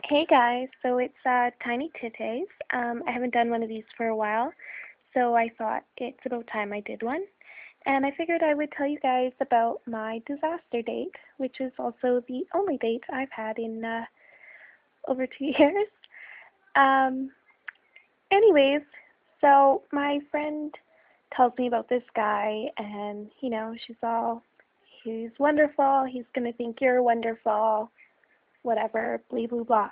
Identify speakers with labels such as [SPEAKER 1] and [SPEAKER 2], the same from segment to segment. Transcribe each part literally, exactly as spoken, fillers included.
[SPEAKER 1] Hey guys, so it's uh, Tiny Titties. Um, I haven't done one of these for a while, so I thought it's about time I did one. And I figured I would tell you guys about my disaster date, which is also the only date I've had in uh, over two years. Um, anyways, so my friend tells me about this guy, and you know, she's all, he's wonderful, he's gonna think you're wonderful, whatever, blah blah blah.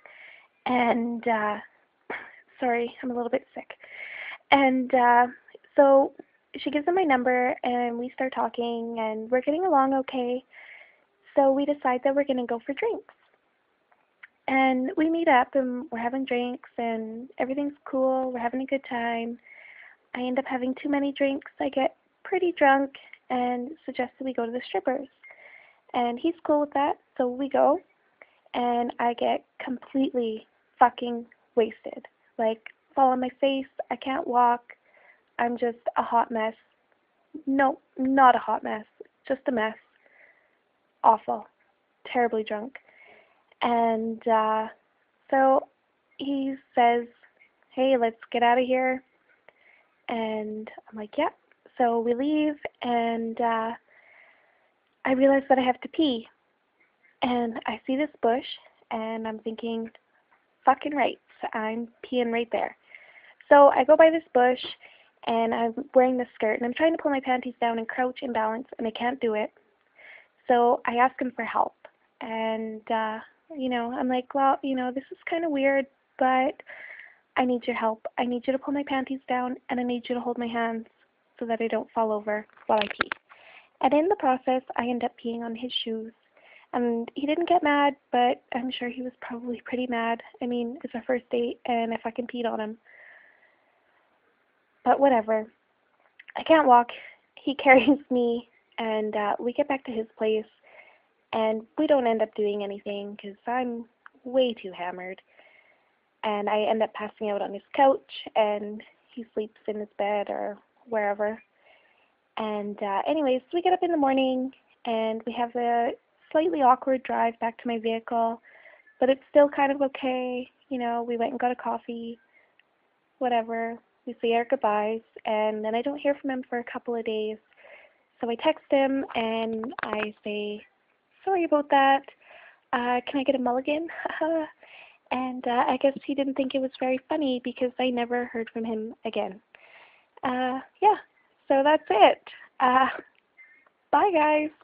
[SPEAKER 1] And uh, sorry, I'm a little bit sick. And uh, so she gives him my number, and we start talking, and we're getting along okay. So we decide that we're going to go for drinks. And we meet up, and we're having drinks, and everything's cool. We're having a good time. I end up having too many drinks. I get pretty drunk and suggest that we go to the strippers. And he's cool with that, so we go. And I get completely fucking wasted. Like, fall on my face, I can't walk, I'm just a hot mess. No, not a hot mess, just a mess. Awful. Terribly drunk. And uh, so he says, hey, let's get out of here. And I'm like, yeah. So we leave, and uh, I realize that I have to pee. And I see this bush, and I'm thinking, fucking right, I'm peeing right there. So I go by this bush, and I'm wearing this skirt, and I'm trying to pull my panties down and crouch in balance, and I can't do it. So I ask him for help, and, uh, you know, I'm like, well, you know, this is kind of weird, but I need your help. I need you to pull my panties down, and I need you to hold my hands so that I don't fall over while I pee. And in the process, I end up peeing on his shoes. And he didn't get mad, but I'm sure he was probably pretty mad. I mean, it's our first date, and I fucking peed on him. But whatever. I can't walk. He carries me, and uh, we get back to his place, and we don't end up doing anything because I'm way too hammered. And I end up passing out on his couch, and he sleeps in his bed or wherever. And uh, anyways, we get up in the morning, and we have a slightly awkward drive back to my vehicle, but it's still kind of okay. You know, we went and got a coffee, whatever. We say our goodbyes, and then I don't hear from him for a couple of days. So I text him, and I say, sorry about that. Uh, can I get a mulligan? and uh, I guess he didn't think it was very funny because I never heard from him again. Uh, yeah, so that's it. Uh, bye, guys.